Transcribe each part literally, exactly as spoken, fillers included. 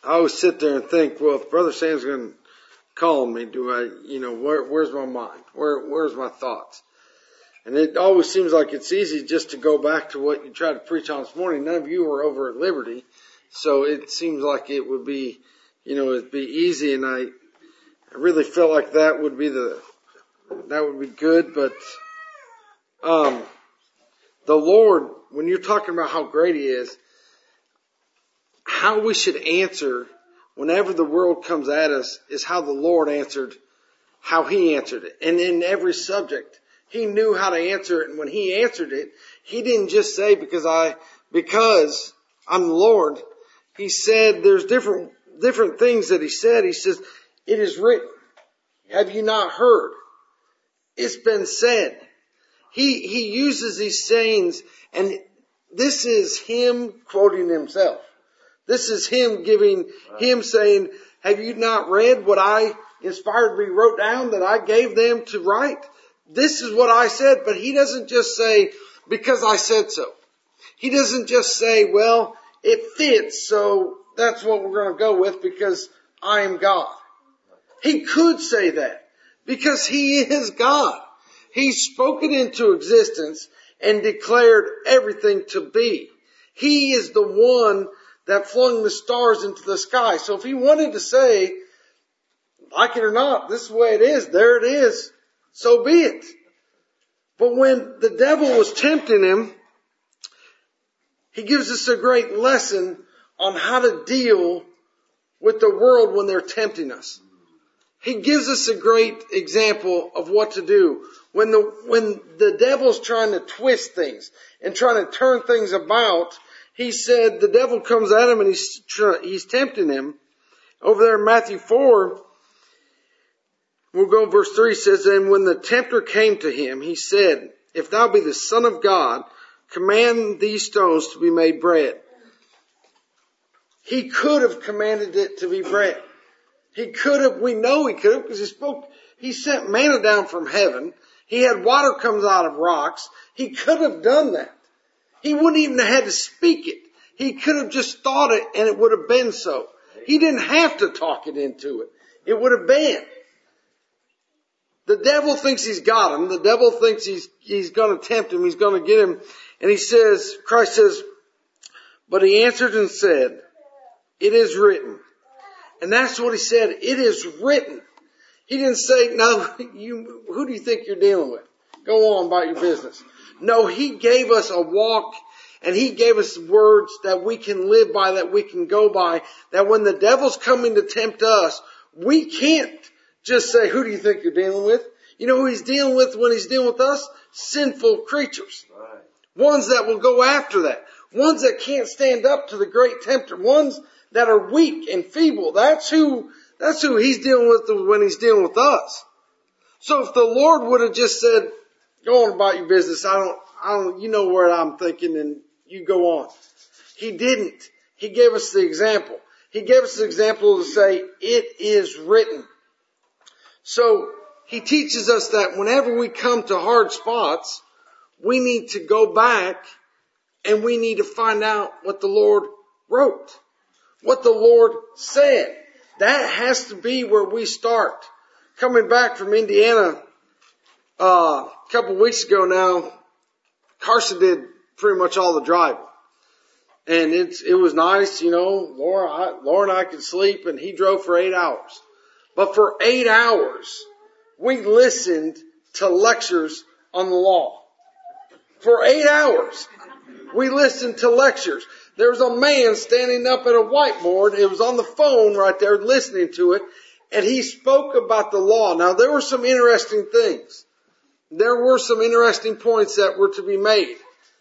I always sit there and think, well, if Brother Sam's going to call me, do I, you know, where, where's my mind? Where, where's my thoughts? And it always seems like it's easy just to go back to what you tried to preach on this morning. None of you were over at Liberty, so it seems like it would be, you know, it'd be easy. And I, I really felt like that would be the, that would be good. But um, the Lord, when you're talking about how great He is, how we should answer whenever the world comes at us is how the Lord answered, how He answered it. And in every subject, He knew how to answer it. And when He answered it, He didn't just say, because I, because I'm the Lord. He said, there's different, different things that He said. He says, it is written. Have you not heard? It's been said. He, He uses these sayings, and this is Him quoting Himself. This is Him giving, Him saying, have you not read what I inspiredly wrote down that I gave them to write? This is what I said, but He doesn't just say, because I said so. He doesn't just say, well, it fits, so that's what we're going to go with because I am God. He could say that because He is God. He spoke it into existence and declared everything to be. He is the one that flung the stars into the sky. So if He wanted to say, like it or not, this is the way it is, there it is, so be it. But when the devil was tempting Him, he gives us a great lesson on how to deal with the world when they're tempting us. He gives us a great example of what to do. When the, when the devil's trying to twist things and trying to turn things about, he said the devil comes at him and he's, he's tempting him. Over there in Matthew four, we'll go verse three, says, and when the tempter came to him, he said, if thou be the Son of God, command these stones to be made bread. He could have commanded it to be bread. He could have, we know He could have, because He spoke, He sent manna down from heaven. He had water comes out of rocks. He could have done that. He wouldn't even have had to speak it. He could have just thought it and it would have been so. He didn't have to talk it into it. It would have been. The devil thinks he's got him. The devil thinks he's, he's going to tempt him. He's going to get him. And he says, Christ says, but He answered and said, it is written. And that's what He said. It is written. He didn't say, no, you, who do you think you're dealing with? Go on about your business. No, He gave us a walk and He gave us words that we can live by, that we can go by, that when the devil's coming to tempt us, we can't just say, who do you think you're dealing with? You know who He's dealing with when He's dealing with us? Sinful creatures. Right. Ones that will go after that. Ones that can't stand up to the great tempter. Ones that are weak and feeble. That's who, that's who He's dealing with when He's dealing with us. So if the Lord would have just said, go on about your business, I don't, I don't, you know what I'm thinking and you go on. He didn't. He gave us the example. He gave us the example to say, it is written. So He teaches us that whenever we come to hard spots, we need to go back and we need to find out what the Lord wrote, what the Lord said. That has to be where we start. Coming back from Indiana uh, a couple of weeks ago now, Carson did pretty much all the driving. And it's, it was nice, you know, Laura, I, Laura and I could sleep and he drove for eight hours. But for eight hours, we listened to lectures on the law. For eight hours, we listened to lectures. There was a man standing up at a whiteboard. It was on the phone right there listening to it. And he spoke about the law. Now, there were some interesting things. There were some interesting points that were to be made.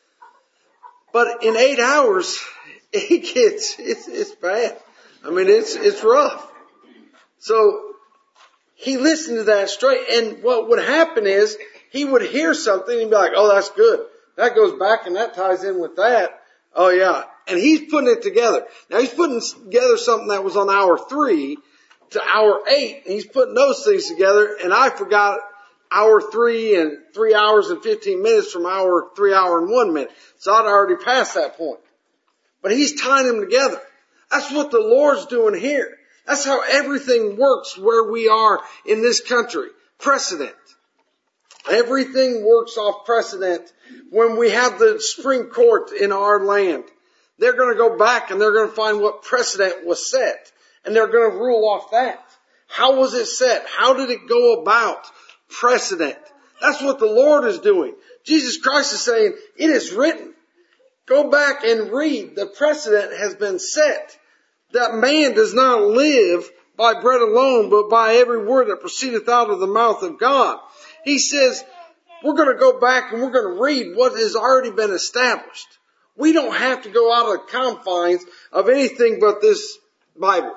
But in eight hours, it gets, it's, it's bad. I mean, it's, it's rough. So he listened to that straight. And what would happen is he would hear something and be like, oh, that's good. That goes back and that ties in with that. Oh, yeah. And he's putting it together. Now, he's putting together something that was on hour three to hour eight. And he's putting those things together. And I forgot hour three and three hours and fifteen minutes from hour three hour and one minute. So I'd already passed that point. But he's tying them together. That's what the Lord's doing here. That's how everything works where we are in this country. Precedent. Everything works off precedent. When we have the Supreme Court in our land, they're going to go back and they're going to find what precedent was set. And they're going to rule off that. How was it set? How did it go about? Precedent. That's what the Lord is doing. Jesus Christ is saying, it is written. Go back and read. The precedent has been set. That man does not live by bread alone, but by every word that proceedeth out of the mouth of God. He says, we're going to go back and we're going to read what has already been established. We don't have to go out of the confines of anything but this Bible.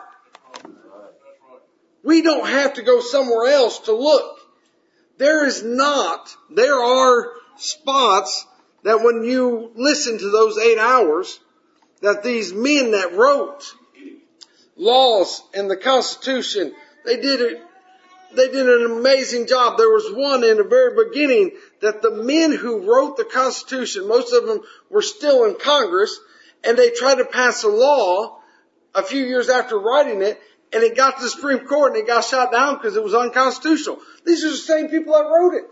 We don't have to go somewhere else to look. There is not, there are spots that when you listen to those eight hours, that these men that wrote laws and the Constitution, they did it, they did an amazing job. There was one in the very beginning that the men who wrote the Constitution, most of them were still in Congress, and they tried to pass a law a few years after writing it, and it got to the Supreme Court and it got shot down because it was unconstitutional. These are the same people that wrote it.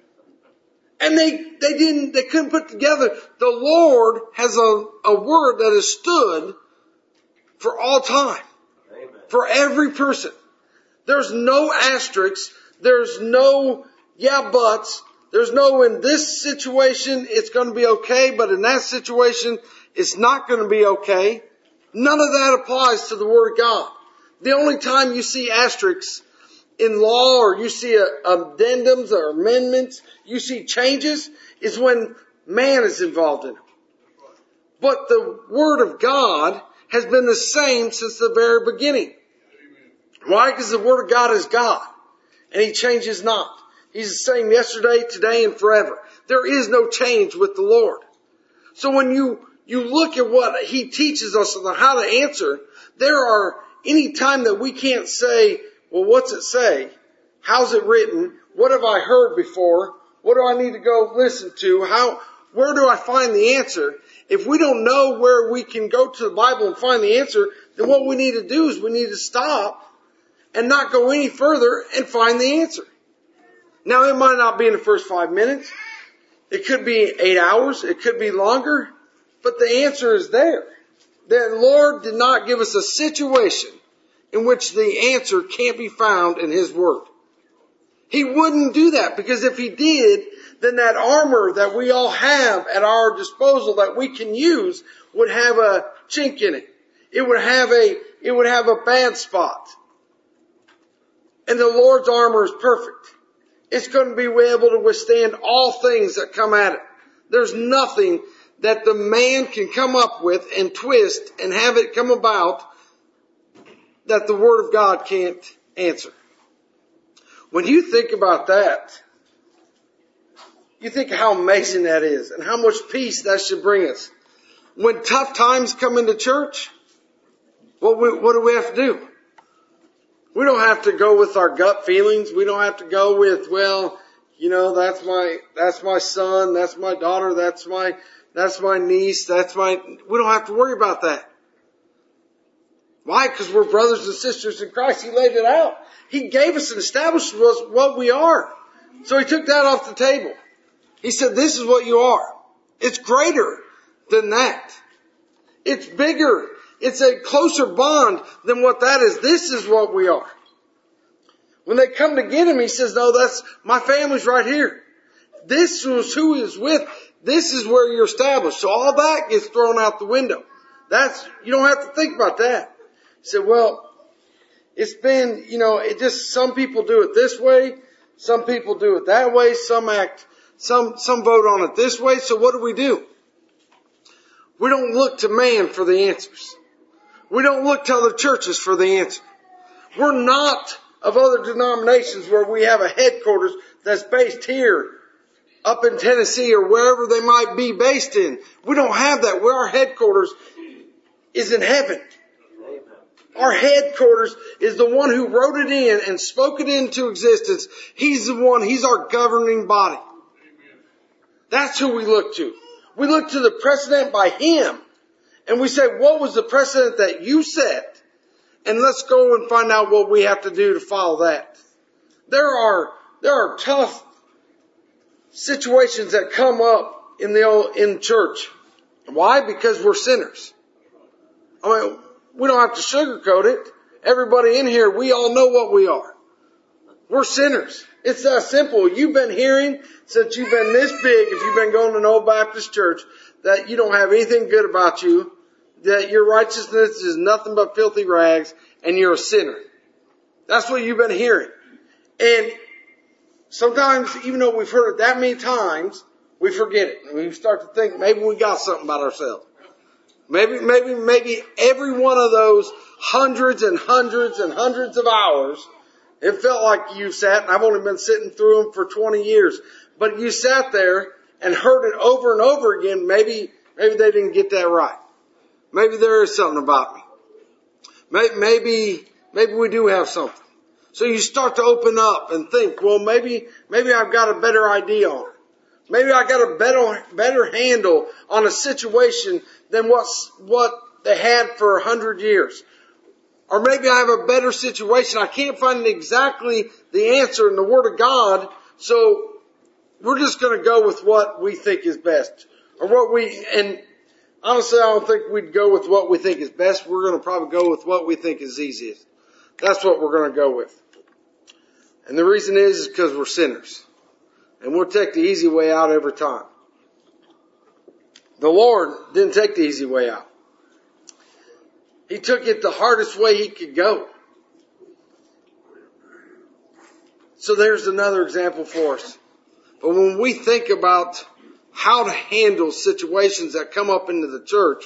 And they, they didn't, they couldn't put together. The Lord has a, a word that has stood for all time. Amen. For every person. There's no asterisks. There's no yeah buts. There's no in this situation it's going to be okay, but in that situation it's not going to be okay. None of that applies to the Word of God. The only time you see asterisks in law or you see a, addendums or amendments, you see changes, is when man is involved in them. But the Word of God has been the same since the very beginning. Why? Because the Word of God is God. And He changes not. He's the same yesterday, today, and forever. There is no change with the Lord. So when you, you look at what He teaches us on how to answer, there are any time that we can't say, well, what's it say? How's it written? What have I heard before? What do I need to go listen to? How, where do I find the answer? If we don't know where we can go to the Bible and find the answer, then what we need to do is we need to stop and not go any further and find the answer. Now, it might not be in the first five minutes. It could be eight hours. It could be longer. But the answer is there. The Lord did not give us a situation in which the answer can't be found in His Word. He wouldn't do that, because if He did, then that armor that we all have at our disposal that we can use would have a chink in it. It would have a, it would have a bad spot. And the Lord's armor is perfect. It's going to be able to withstand all things that come at it. There's nothing that the man can come up with and twist and have it come about that the Word of God can't answer. When you think about that, you think how amazing that is and how much peace that should bring us. When tough times come into church, what, we, what do we have to do? We don't have to go with our gut feelings. We don't have to go with, well, you know, that's my, that's my son, that's my daughter, that's my, that's my niece, that's my, we don't have to worry about that. Why? Because we're brothers and sisters in Christ. He laid it out. He gave us and established us what we are. So He took that off the table. He said, this is what you are. It's greater than that. It's bigger. It's a closer bond than what that is. This is what we are. When they come to get Him, He says, no, that's, my family's right here. This was who He was with. This is where you're established. So all that gets thrown out the window. That's, you don't have to think about that. He said, well, it's been, you know, it just, some people do it this way. Some people do it that way. Some act, some, some vote on it this way. So what do we do? We don't look to man for the answers. We don't look to other churches for the answer. We're not of other denominations where we have a headquarters that's based here, up in Tennessee or wherever they might be based in. We don't have that. Where our headquarters is in heaven. Our headquarters is the one who wrote it in and spoke it into existence. He's the one, He's our governing body. That's who we look to. We look to the precedent by Him. And we say, what was the precedent that you set? And let's go and find out what we have to do to follow that. There are, there are tough situations that come up in the old, in church. Why? Because we're sinners. I mean, we don't have to sugarcoat it. Everybody in here, we all know what we are. We're sinners. It's that simple. You've been hearing since you've been this big, if you've been going to an old Baptist church, that you don't have anything good about you, that your righteousness is nothing but filthy rags, and you're a sinner. That's what you've been hearing. And sometimes, even though we've heard it that many times, we forget it. And we start to think maybe we got something about ourselves. Maybe, maybe, maybe every one of those hundreds and hundreds and hundreds of hours, it felt like you sat, and I've only been sitting through them for twenty years, but you sat there and heard it over and over again. Maybe, maybe they didn't get that right. Maybe there is something about me. Maybe, maybe, maybe we do have something. So you start to open up and think, well, maybe, maybe I've got a better idea on it. Maybe I got a better, better handle on a situation than what's, what they had for a hundred years. Or maybe I have a better situation. I can't find exactly the answer in the Word of God. So we're just going to go with what we think is best. Or what we, and honestly, I don't think we'd go with what we think is best. We're going to probably go with what we think is easiest. That's what we're going to go with. And the reason is, is because we're sinners. And we'll take the easy way out every time. The Lord didn't take the easy way out. He took it the hardest way he could go. So there's another example for us. But when we think about how to handle situations that come up into the church,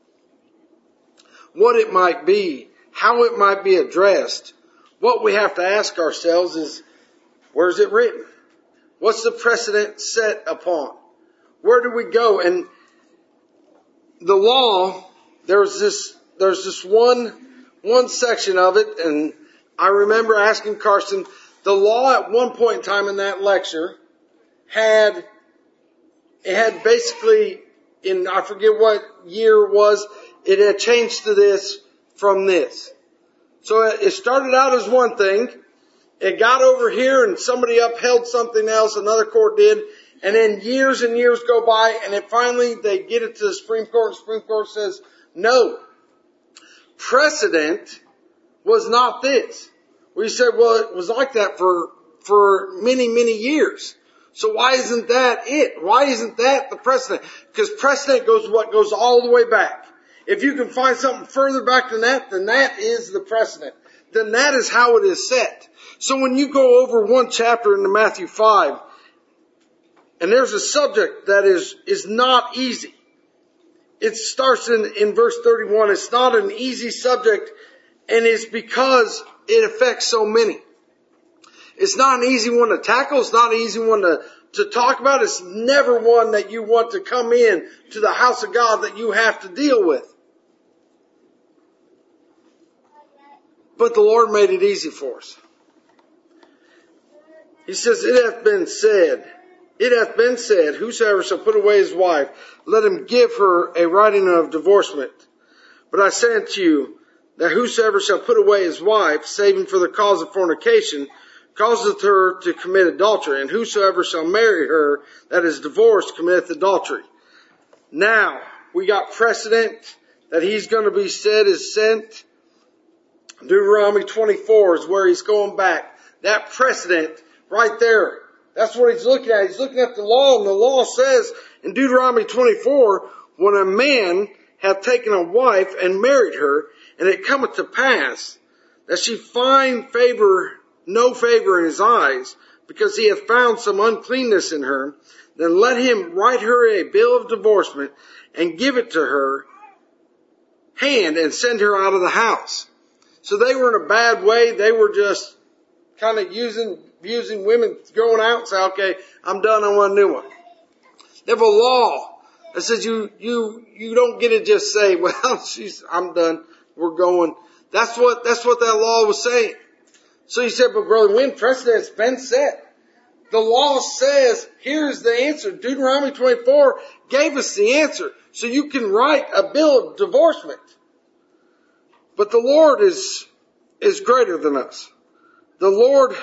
what it might be, how it might be addressed, what we have to ask ourselves is, where's it written? What's the precedent set upon? Where do we go? And the law, there's this, there's this one, one section of it, and I remember asking Carson, the law at one point in time in that lecture had, it had basically, in, I forget what year it was, it had changed to this from this. So it started out as one thing. It got over here and somebody upheld something else, another court did, and then years and years go by, and it finally, they get it to the Supreme Court, and the Supreme Court says, no. Precedent was not this. We said, well, it was like that for, for many, many years. So why isn't that it? Why isn't that the precedent? Because precedent goes what goes all the way back. If you can find something further back than that, then that is the precedent. Then that is how it is set. So when you go over one chapter into Matthew five, and there's a subject that is, is not easy. It starts in, in verse thirty-one. It's not an easy subject, and it's because it affects so many. It's not an easy one to tackle. It's not an easy one to, to talk about. It's never one that you want to come in to the house of God that you have to deal with. But the Lord made it easy for us. He says, it hath been said, it hath been said, whosoever shall put away his wife, let him give her a writing of divorcement. But I say unto you, that whosoever shall put away his wife, saving for the cause of fornication, causeth her to commit adultery. And whosoever shall marry her that is divorced committeth adultery. Now, we got precedent that he's going to be said is sent. Deuteronomy twenty-four is where he's going back. That precedent right there. That's what he's looking at. He's looking at the law, and the law says in Deuteronomy twenty-four, when a man hath taken a wife and married her, and it cometh to pass that she find favor, no favor in his eyes, because he hath found some uncleanness in her, then let him write her a bill of divorcement and give it to her hand and send her out of the house. So they were in a bad way. They were just kind of using, using women going out and say, okay, I'm done. I want a new one. They have a law that says you, you, you don't get to just say, well, she's, I'm done. We're going. That's what, that's what that law was saying. So you said, but brother, when precedent's been set, The law says, here's the answer. Deuteronomy twenty-four gave us the answer. So you can write a bill of divorcement. But the Lord is, is greater than us. The Lord,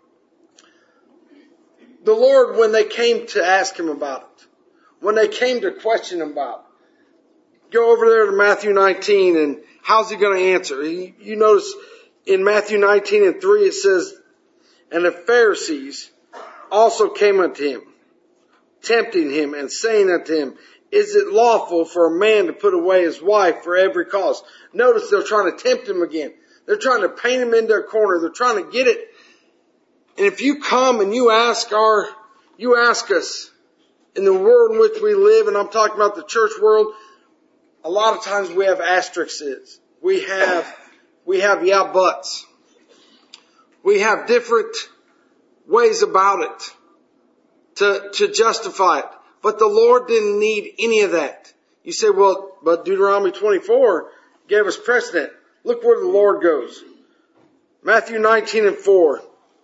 the Lord, when they came to ask him about it, when they came to question him about it, go over there to Matthew nineteen and how's he going to answer? You, you notice in Matthew nineteen and three it says, and the Pharisees also came unto him, tempting him and saying unto him, is it lawful for a man to put away his wife for every cause? Notice they're trying to tempt him again. They're trying to paint him into a corner. They're trying to get it. And if you come and you ask our, you ask us in the world in which we live, and I'm talking about the church world, a lot of times we have asterisks. We have, we have yeah buts. We have different ways about it to, to justify it. But the Lord didn't need any of that. You say, well, but Deuteronomy twenty-four gave us precedent. Look where the Lord goes. Matthew nineteen and four.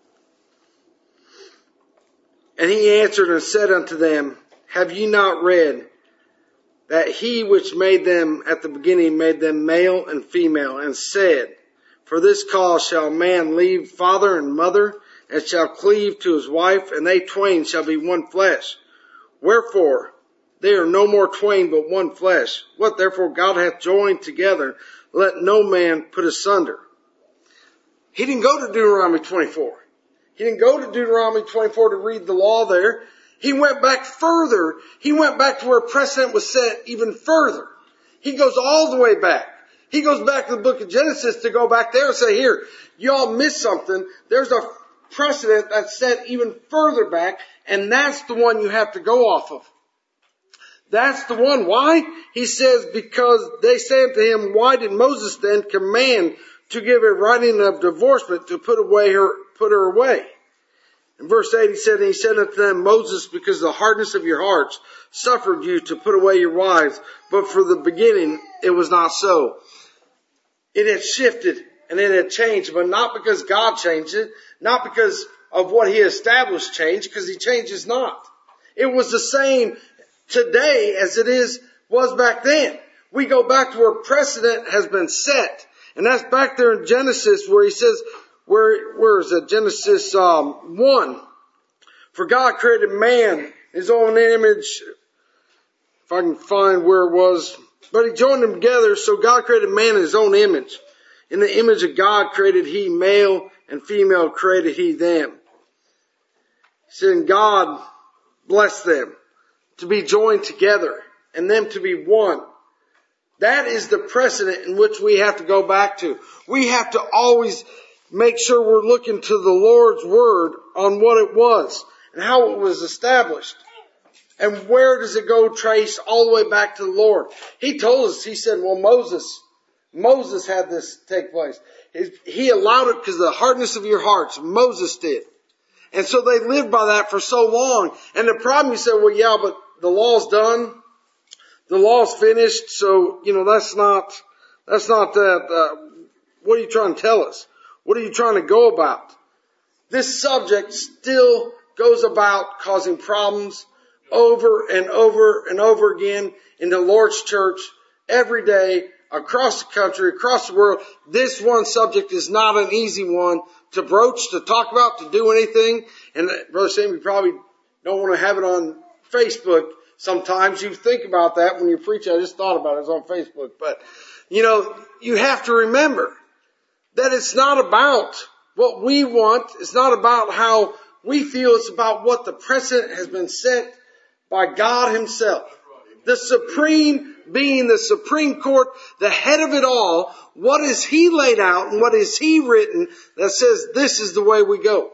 And he answered and said unto them, have ye not read that he which made them at the beginning made them male and female, and said, for this cause shall a man leave father and mother, and shall cleave to his wife, and they twain shall be one flesh. Wherefore, they are no more twain but one flesh. What therefore God hath joined together, let no man put asunder. He didn't go to Deuteronomy twenty-four. He didn't go to Deuteronomy twenty-four to read the law there. He went back further. He went back to where precedent was set even further. He goes all the way back. He goes back to the book of Genesis to go back there and say, here, y'all missed something. There's a precedent that's set even further back, and that's the one you have to go off of. That's the one. Why? He says, because they said to him, why did Moses then command to give a writing of divorcement to put away her, put her away? In verse eight he said, and he said unto them, Moses, because of the hardness of your hearts, suffered you to put away your wives, but for the beginning it was not so. It had shifted and it had changed, but not because God changed it, not because of what he established changed, because he changes not. It was the same today as it is was back then. We go back to where precedent has been set. And that's back there in Genesis where he says, where, where is it? Genesis, um, one. For God created man in his own image. If I can find where it was. But he joined them together. So God created man in his own image. In the image of God created he, male and female created he them. He said, and God blessed them to be joined together and them to be one. That is the precedent in which we have to go back to. We have to always make sure we're looking to the Lord's word on what it was and how it was established. And where does it go trace all the way back to the Lord? He told us, he said, well, Moses, Moses had this take place. He allowed it because of the hardness of your hearts. Moses did. And so they lived by that for so long. And the problem, you say, well, yeah, but the law's done. The law's finished. So, you know, that's not, that's not that. Uh, what are you trying to tell us? What are you trying to go about? This subject still goes about causing problems over and over and over again in the Lord's church every day, across the country, across the world. This one subject is not an easy one to broach, to talk about, to do anything. And Brother Sam, you probably don't want to have it on Facebook. Sometimes you think about that when you preach. I just thought about it. It's on Facebook. But, you know, you have to remember that it's not about what we want. It's not about how we feel. It's about what the precedent has been set by God himself. The supreme being, the Supreme Court, the head of it all. What is he laid out and what is he written that says this is the way we go?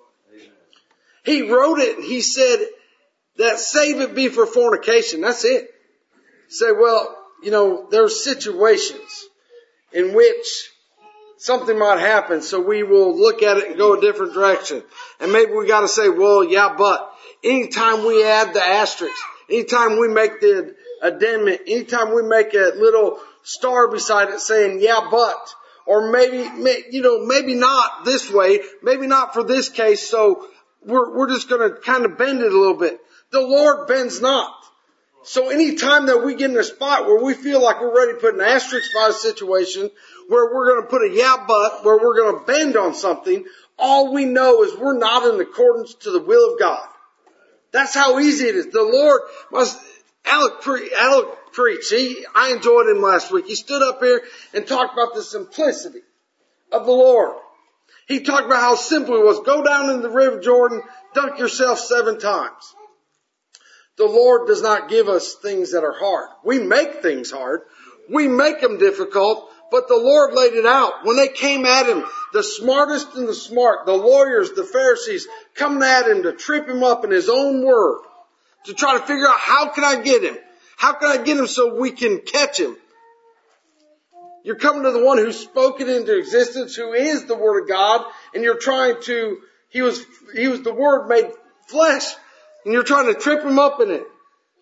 He wrote it and he said that save it be for fornication. That's it. Say, well, you know, there's situations in which something might happen, so we will look at it and go a different direction. And maybe we got to say, well, yeah, but anytime we add the asterisk, anytime we make the addendum, anytime we make a little star beside it saying, yeah, but, or maybe, you know, maybe not this way, maybe not for this case, so we're, we're just going to kind of bend it a little bit. The Lord bends not. So anytime that we get in a spot where we feel like we're ready to put an asterisk by a situation, where we're going to put a yeah but, where we're going to bend on something, all we know is we're not in accordance to the will of God. That's how easy it is. The Lord was, Alec, pre, Alec preached. He, I enjoyed him last week. He stood up here and talked about the simplicity of the Lord. He talked about how simple it was. Go down in the River Jordan, dunk yourself seven times. The Lord does not give us things that are hard. We make things hard. We make them difficult, but the Lord laid it out. When they came at him, the smartest and the smart, the lawyers, the Pharisees, coming at him to trip him up in his own word, to try to figure out how can I get him? How can I get him so we can catch him? You're coming to the one who spoke it into existence, who is the Word of God, and you're trying to, he was, he was the Word made flesh, and you're trying to trip him up in it.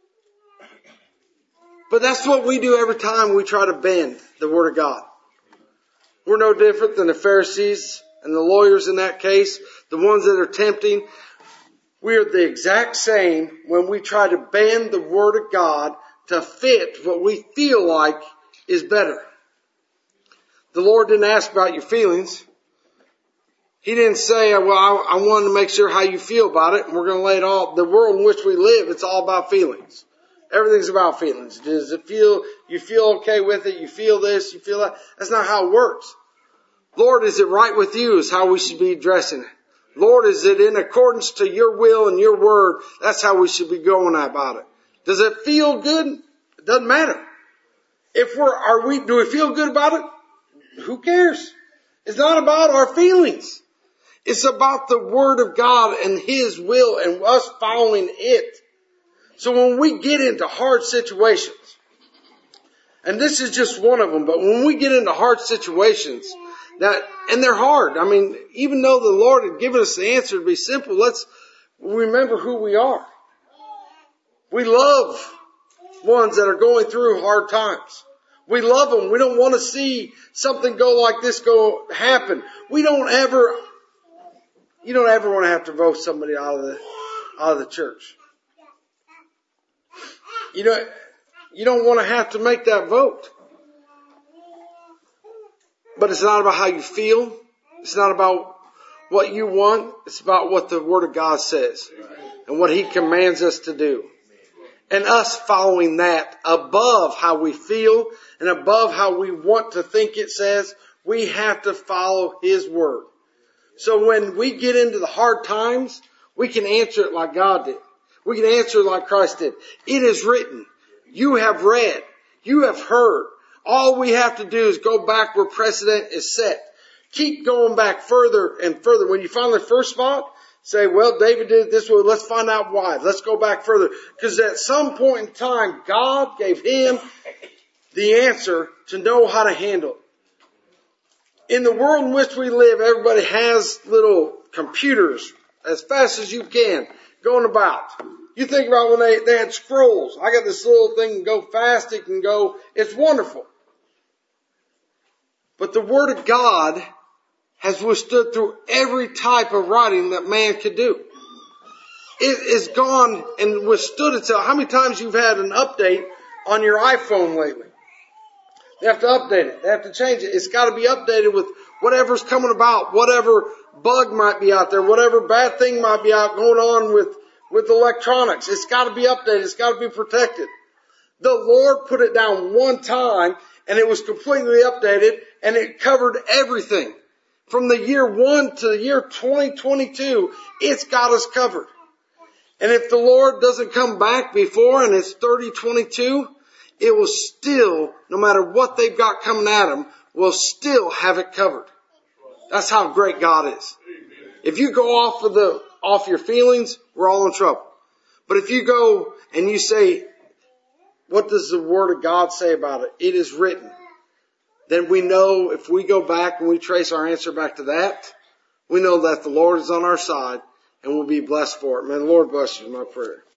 But that's what we do every time we try to bend the Word of God. We're no different than the Pharisees and the lawyers in that case, the ones that are tempting. We are the exact same when we try to bend the Word of God to fit what we feel like is better. The Lord didn't ask about your feelings. He didn't say, well, I, I wanted to make sure how you feel about it, and we're going to lay it all. The world in which we live, it's all about feelings. Everything's about feelings. Does it feel, you feel okay with it? You feel this, you feel that? That's not how it works. Lord, is it right with you is how we should be addressing it. Lord, is it in accordance to your will and your word? That's how we should be going about it. Does it feel good? It doesn't matter. If we're, are we, do we feel good about it? Who cares? It's not about our feelings. It's about the Word of God and His will and us following it. So when we get into hard situations, and this is just one of them, but when we get into hard situations, that, and they're hard. I mean, even though the Lord had given us the answer to be simple, let's remember who we are. We love ones that are going through hard times. We love them. We don't want to see something go like this go happen. We don't ever, you don't ever want to have to vote somebody out of the, out of the church. You know, you don't want to have to make that vote. But it's not about how you feel. It's not about what you want. It's about what the Word of God says and what He commands us to do. And us following that above how we feel and above how we want to think it says, we have to follow His Word. So when we get into the hard times, we can answer it like God did. We can answer it like Christ did. It is written. You have read. You have heard. All we have to do is go back where precedent is set. Keep going back further and further. When you find the first spot, say, well, David did it this way. Let's find out why. Let's go back further. Because at some point in time, God gave him the answer to know how to handle it. In the world in which we live, everybody has little computers as fast as you can going about. You think about when they, they had scrolls. I got this little thing that can go fast. It can go. It's wonderful. But the Word of God has withstood through every type of writing that man could do. It is gone and withstood itself. How many times you've had an update on your iPhone lately? They have to update it. They have to change it. It's got to be updated with whatever's coming about, whatever bug might be out there, whatever bad thing might be out going on with, with electronics. It's got to be updated. It's got to be protected. The Lord put it down one time and it was completely updated and it covered everything. From the year one to the year twenty twenty-two, it's got us covered. And if the Lord doesn't come back before and it's thirty twenty-two, it will still, no matter what they've got coming at them, will still have it covered. That's how great God is. If you go off of the, off your feelings, we're all in trouble. But if you go and you say, what does the Word of God say about it? It is written. Then we know if we go back and we trace our answer back to that, we know that the Lord is on our side and we'll be blessed for it. May the Lord bless you, my prayer.